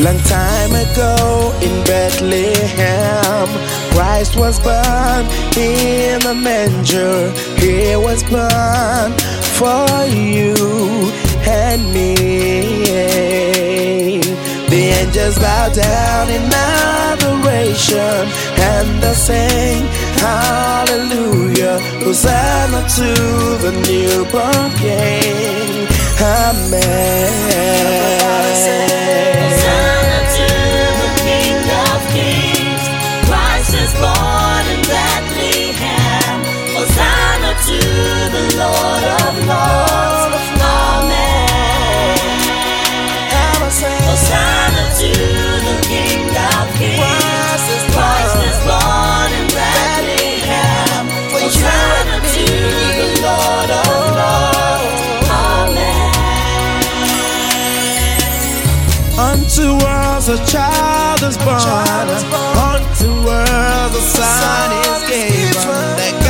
Long time ago in Bethlehem, Christ was born in the manger. He was born for you and me. The angels bow down in adoration, and they sing hallelujah, Hosanna to the newborn King. Amen. Hosanna to the King of Kings. Christ is born in Bethlehem. Hosanna to the Lord of Lords. Amen. Hosanna to the King of Kings. Christ is born in Bethlehem. Hosanna to the Lord of Lords. Unto us a child is born, unto us a son is given.